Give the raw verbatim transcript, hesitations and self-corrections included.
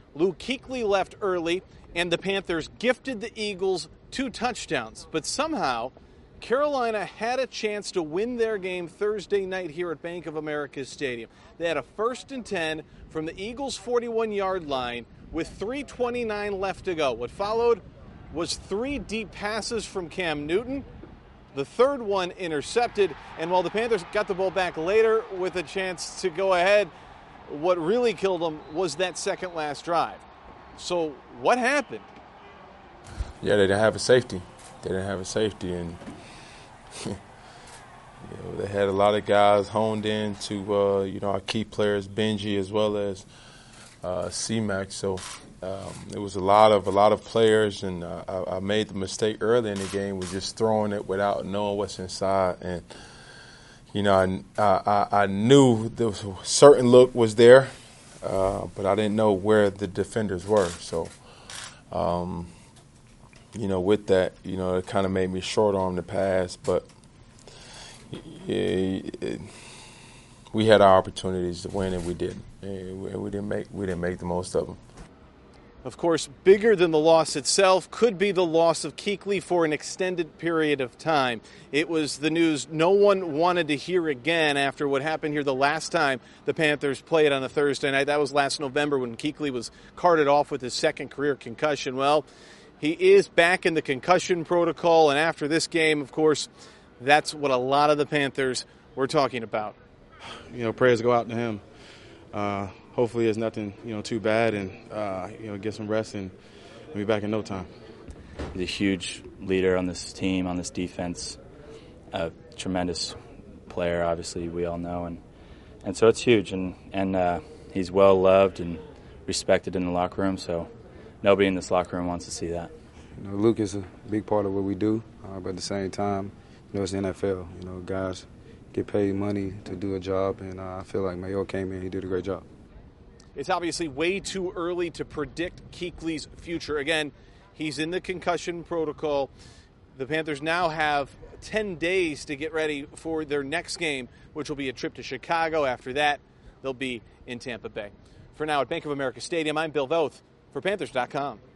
Luke Kuechly left early, and the Panthers gifted the Eagles two touchdowns. But somehow, Carolina had a chance to win their game Thursday night here at Bank of America Stadium. They had a first and ten from the Eagles' forty-one-yard line with three twenty-nine left to go. What followed was three deep passes from Cam Newton, the third one intercepted, and while the Panthers got the ball back later with a chance to go ahead, what really killed them was that second last drive. So what happened? Yeah, they didn't have a safety. They didn't have a safety, and you know, they had a lot of guys honed in to uh, you know, our key players, Benji as well as uh, C-Mac. So um, it was a lot of a lot of players, and uh, I, I made the mistake early in the game with just throwing it without knowing what's inside. And you know, I I, I knew there was a certain look was there, uh, but I didn't know where the defenders were. So. Um, You know, with that, you know, it kind of made me short arm the pass, but it, it, we had our opportunities to win, and we didn't. And we didn't make we didn't make the most of them. Of course, bigger than the loss itself could be the loss of Kuechly for an extended period of time. It was the news no one wanted to hear again after what happened here the last time the Panthers played on a Thursday night. That was last November when Kuechly was carted off with his second career concussion. Well, he is back in the concussion protocol, and after this game, of course, that's what a lot of the Panthers were talking about. You know, prayers go out to him. Uh, hopefully it's nothing, you know, too bad, and, uh, you know, get some rest and be back in no time. He's a huge leader on this team, on this defense, a tremendous player, obviously, we all know, and and so it's huge, and, and uh, he's well-loved and respected in the locker room, so nobody in this locker room wants to see that. You know, Luke is a big part of what we do, uh, but at the same time, you know, it's the N F L. You know, guys get paid money to do a job, and uh, I feel like Mayo came in, he did a great job. It's obviously way too early to predict Kuechly's future. Again, he's in the concussion protocol. The Panthers now have ten days to get ready for their next game, which will be a trip to Chicago. After that, they'll be in Tampa Bay. For now, at Bank of America Stadium, I'm Bill Voth for Panthers dot com.